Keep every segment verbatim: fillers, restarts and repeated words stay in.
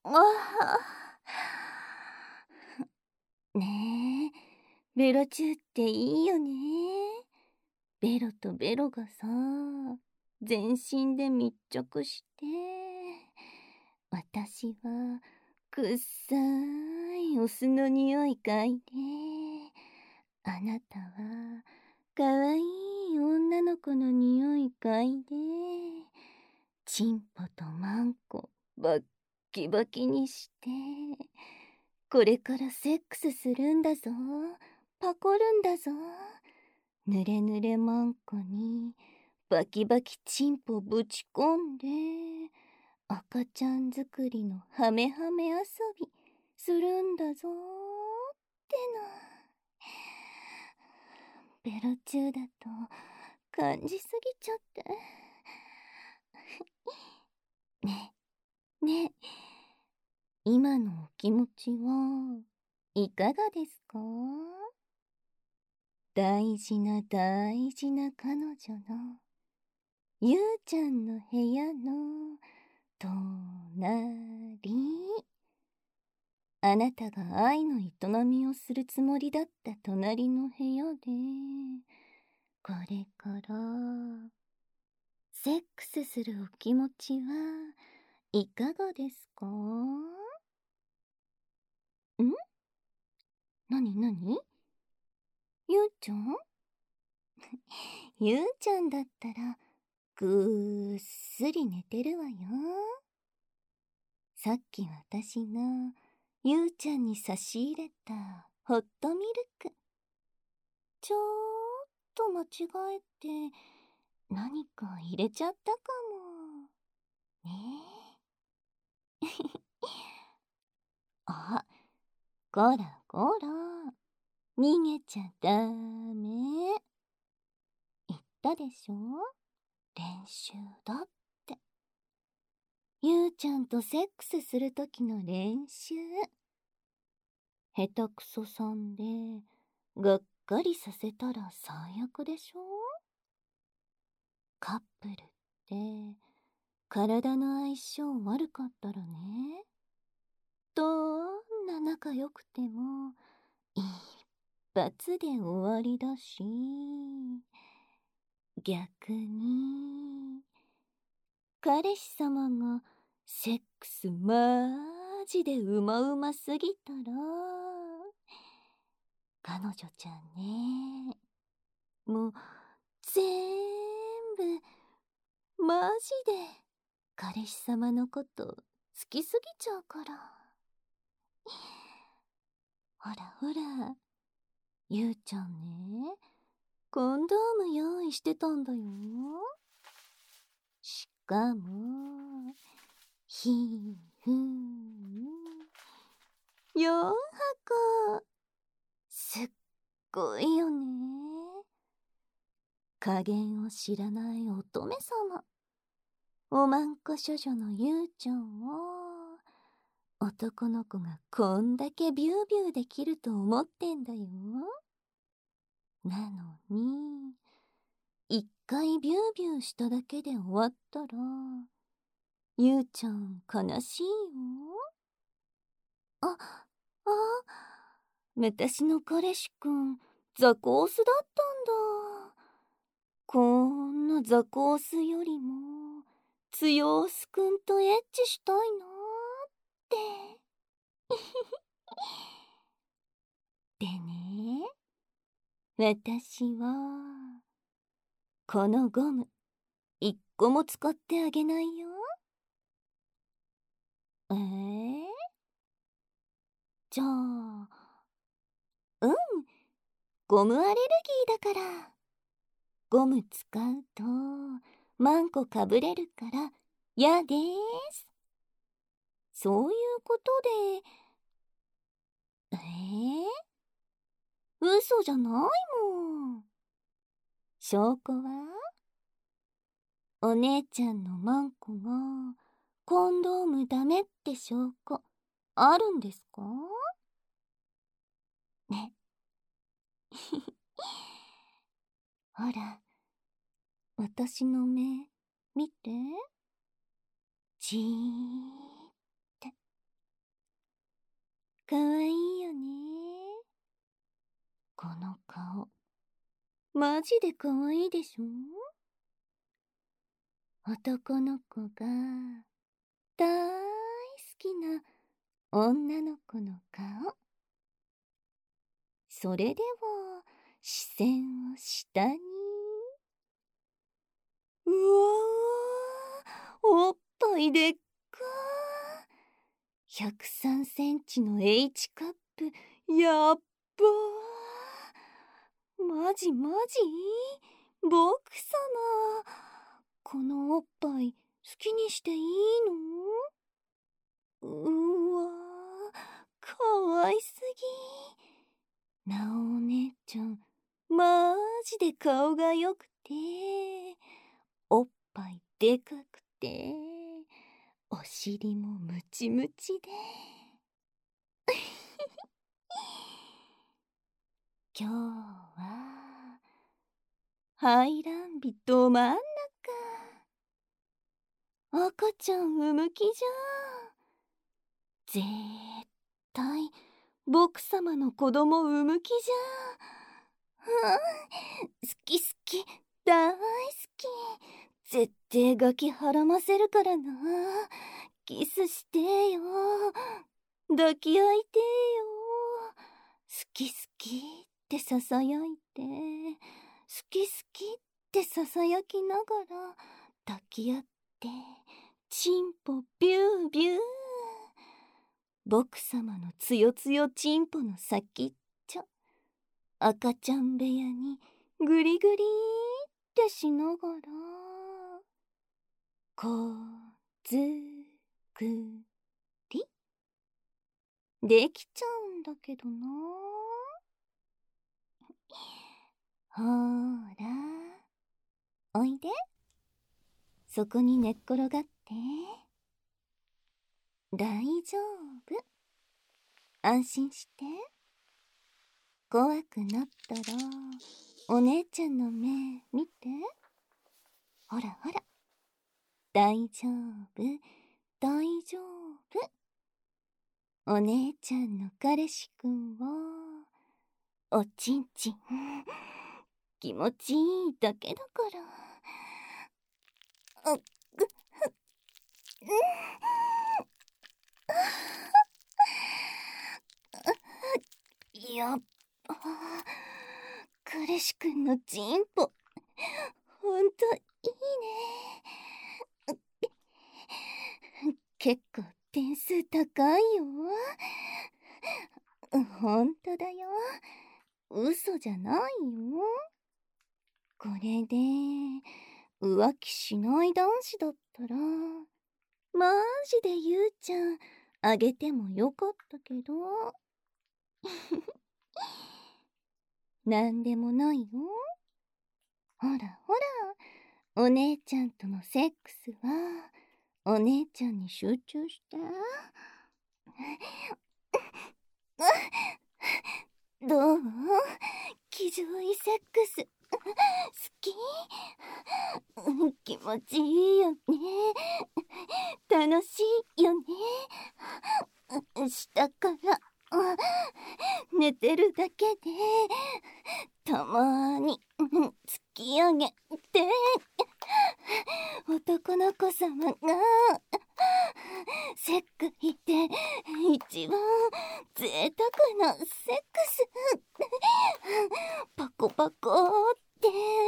ああ。ねえ、ベロチューっていいよね。ベロとベロがさ、全身で密着して、私はくっさいお酢の匂い嗅いで、あなたはかわいい女の子の匂い嗅いで、チンポとマンコバッキバキにして、これからセックスするんだぞ、パコるんだぞ。ぬれぬれマンコにバキバキチンポぶち込んで、赤ちゃん作りのハメハメ遊びするんだぞっての。ベロ中だと感じすぎちゃって。ねえ、ねえ、今のお気持ちはいかがですか？大事な大事な彼女のゆうちゃんの部屋の隣。あなたが愛の営みをするつもりだった隣の部屋で、これからセックスするお気持ちはいかがですか？ん？なになに？ゆうちゃん？ゆうちゃんだったらぐーっすり寝てるわよ。さっき私がゆうちゃんに差し入れたホットミルク、ちょーっと間違えて何か入れちゃったかも。ねえ。あ、こらこら、逃げちゃダメ。言ったでしょ？練習だって。ゆうちゃんとセックスするときの練習。下手くそさんでがっかりさせたら最悪でしょ？カップルって体の相性悪かったらね、どんな仲良くても一発で終わりだし、逆に彼氏様がセックスマジでうまうますぎたら、彼女ちゃんね、もう全部マジで彼氏様のこと好きすぎちゃうから。ほらほら、ゆうちゃんね、コンドーム用意してたんだよ。しかもひーふーん、よんはこ。すっごいよね。加減を知らない乙女様、おまんこ処女のゆうちゃんを男の子がこんだけビュービューできると思ってんだよ。なのに一回ビュービューしただけで終わったら、ゆうちゃん悲しいよ。あ、あ、私の彼氏くんザコースだったんだ。こんなザコースよりもつよーすくんとエッチしたいなーって。でね、私はこのゴム一個も使ってあげないよ。えー、じゃあ、うん、ゴムアレルギーだから。ゴム使うとマンコかぶれるからやでーす。そういうことで。えー、嘘じゃないもん。証拠はお姉ちゃんのマンコがコンドームダメって証拠あるんですかね。ほら、私の目見て。じーって。 かわいいよね。この顔、マジでかわいいでしょ。男の子が大好きな女の子の顔。それでは視線を下に。うわー、おっぱいでっかー。ひゃくさんセンチの H カップ、やっばー。マジマジ、僕様、このおっぱい好きにしていいの？うわー、かわいすぎ。なおお姉ちゃん、マジで顔がよくて、おっぱいでかくて、お尻もムチムチで。今日は排卵日ど真ん中。赤ちゃん産む気じゃん。絶対僕様の子供産む気じゃん。好き好き、大好き。絶対ガキはらませるからな。キスしてよ、抱き合いてよ。好き好きってささやいて、好き好きってささやきながら抱き合って、チンポビュービュー。僕様のつよつよチンポの先っちょ、赤ちゃん部屋にグリグリってしながら、こずくりできちゃうんだけどな。ほーら、おいで。そこに寝っ転がって。大丈夫。安心して。怖くなったらお姉ちゃんの目見て。ほらほら、大丈夫大丈夫。お姉ちゃんの彼氏くんはおちんちん気持ちいいだけだから。うっぐっやっば、彼氏くんのチンポほんといいね。結構点数高いよ。ほんとだよ。嘘じゃないよ。これで浮気しない男子だったらマジでゆうちゃんあげてもよかったけど。なんでもないよ。ほらほら、お姉ちゃんとのセックスはお姉ちゃんに集中して。どう？気上位セックス好き？気持ちいいよね。楽しいよね。下から寝てるだけでたまに突き上げて、男の子様がセックスで一番贅沢なセックス。パコパコって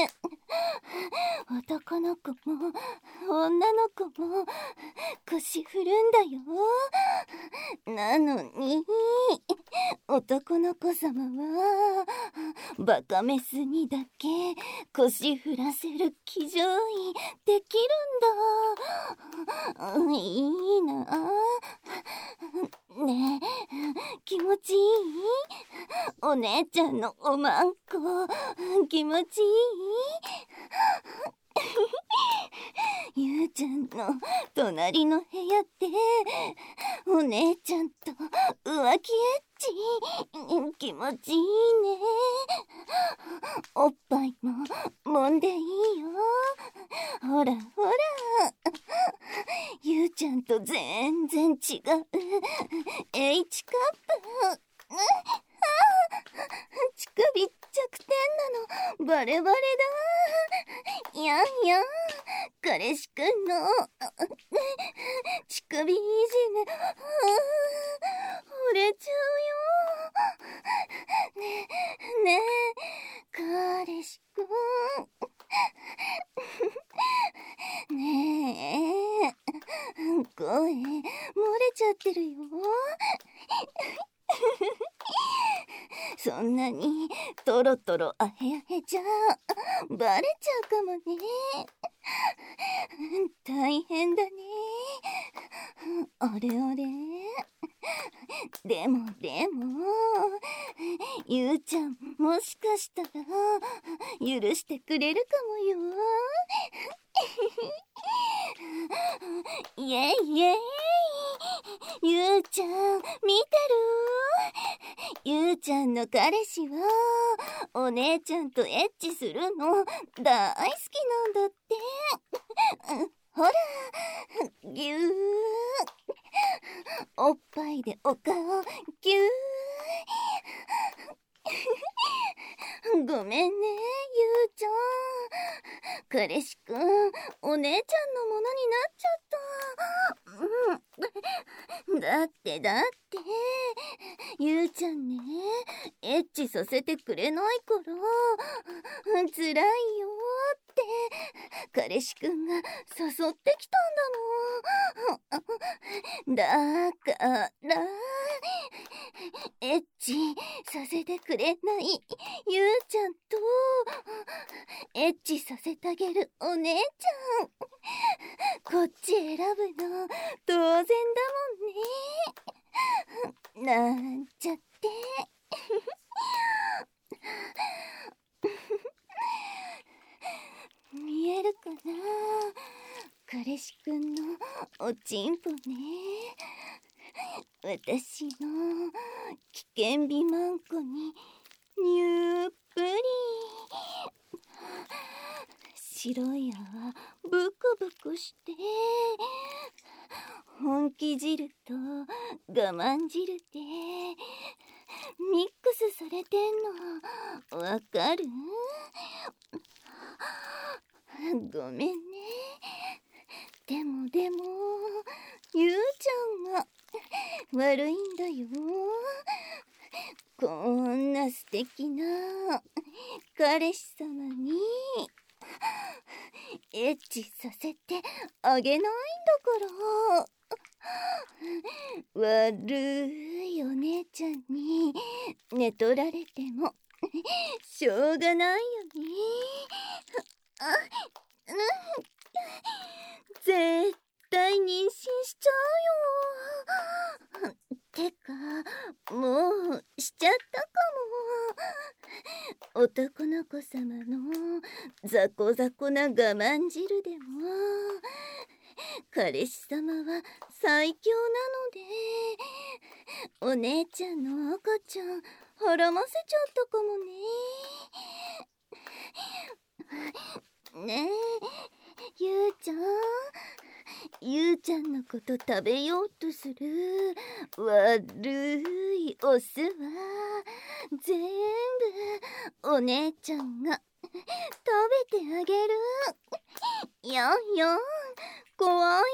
男の子も女の子も腰振るんだよ。なのに男の子様はバカメスにだけ腰振らせる気乗位できるんだ。いいな。ねえ、気持ちいい？お姉ちゃんのおまんこ気持ちいい？ゆうちゃんの隣の部屋でお姉ちゃんと浮気エッチ気持ちいいね。おっぱいも揉んでいいよ。ほらほら、ゆうちゃんちゃんと全然違う H カップ。乳首弱点なのバレバレだ。いやいや、彼氏くんの乳首いじめ惚れちゃうよ。ねえねえ彼氏くんねえ声漏れちゃってるよ。そんなにトロトロあへあへじゃバレちゃうかもね。大変だね。あれあれ。でもでもゆうちゃんもしかしたら許してくれるかもよ。イエイイエイ。ゆうちゃん見てる？ゆうちゃんの彼氏はお姉ちゃんとエッチするの大好きなんだって。ほらぎゅーおっぱいでお顔ぎゅーごめんねゆうちゃん。彼氏くんお姉ちゃんのものになっちゃった、うん、だってだってゆうちゃんねエッチさせてくれないからつらいよって彼氏くんが誘ってきたんだの。だからエッチさせてくれないゆうちゃんとエッチさせてあげるお姉ちゃんこっち選ぶの当然だもんね。なんちゃって見えるかな彼氏くんのおちんぽね。私の危険美マンコににゅっぷり白い泡ブクブクして本気汁と我慢汁でミックスされてんのわかる？ごめんね。でもでもゆうちゃんが悪いんだよ。こんな素敵な彼氏様にエッチさせてあげないんだから悪いお姉ちゃんに寝取られてもしょうがないよね。あ、うん、絶対妊娠しちゃうよ。てかもうしちゃったかも。男の子様のザコザコな我慢汁でも彼氏様は最強なのでお姉ちゃんの赤ちゃんはらませちゃったかもね。ねえゆうちゃんゆうちゃんのこと食べようとする悪いオスは全部お姉ちゃんが食べてあげる。やんやん怖いよ。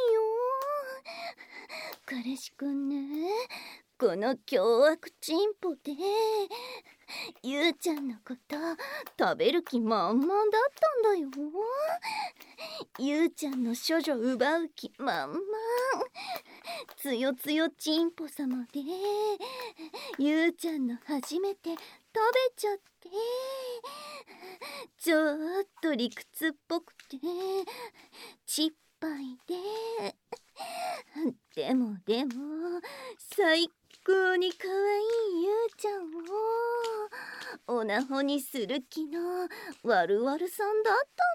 彼氏くんねこの凶悪チンポでゆうちゃんのこと食べる気満々だったんだよ。ゆうちゃんの処女奪う気満々。つよつよチンポ様でゆうちゃんの初めて食べちゃってちょっと理屈っぽくてちっぱいででもでも最高に可愛いゆうちゃんをおなほにする気のわるわるさんだ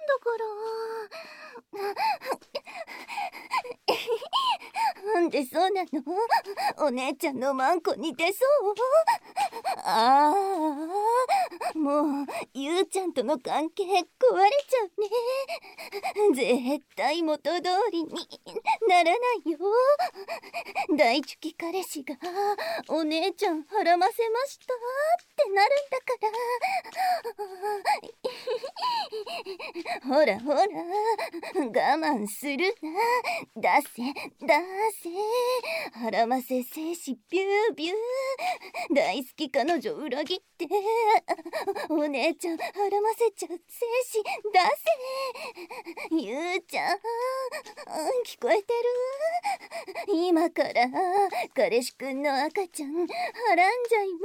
ったんだからなんでそうなの？お姉ちゃんのマンコに出そう？ああもうゆうちゃんとの関係壊れちゃうね。絶対元通りにならないよ。大チュキ彼氏がお姉ちゃんはらませましたってなるんだから。ほらほら、我慢するな。出せ出せ、はらませ精子ビュービュー。大好き彼女裏切ってお姉ちゃんはらませちゃう精子出せ。ゆうちゃん、聞こえてる？今から彼氏くんの赤ちゃんはらんじゃいます。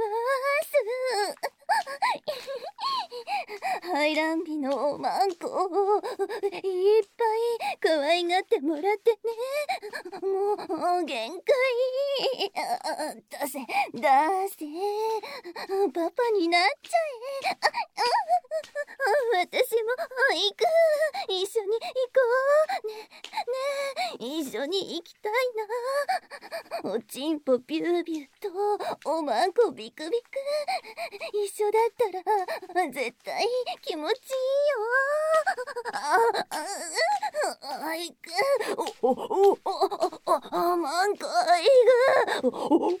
排卵日のおまんこをいっぱい可愛がってもらってね。もう限界。出せ出せ、パパになっちゃえ。私も行く。一緒に行こう。ねね、一緒に行きたいな。おちんぽビュービューとおまんこビクビク、一緒だったら絶対気持ちいいよ。ああ、行く。おおおおおおまんこ行く。おおおお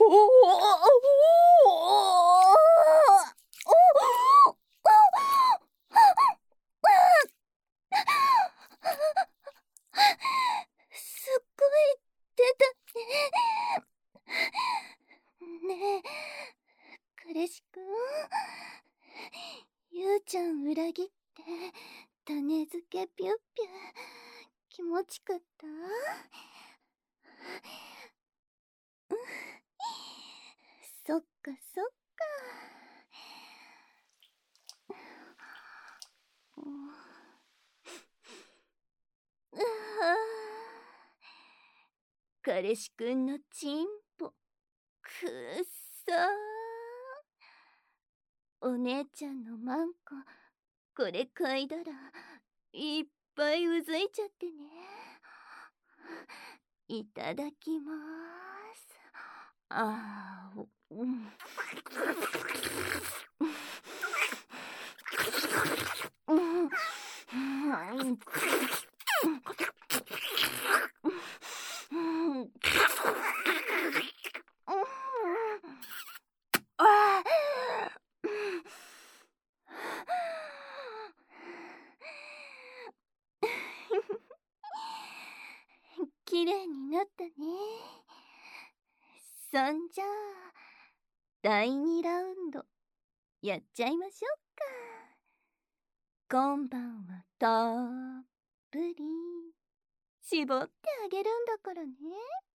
すっごい出たね。ねえ、彼氏くん、ゆうちゃん裏切って種付けピュッピュ気持ちかった？そっかそっか。うは彼氏くんのチンポくっさー。お姉ちゃんのマンコこれ嗅いだらいっぱいうずいちゃってね。いただきまーす。あー、うん。きれいになったね。そんじゃあだいにラウンドやっちゃいましょうか。今晩はたっぷり絞ってあげるんだからね。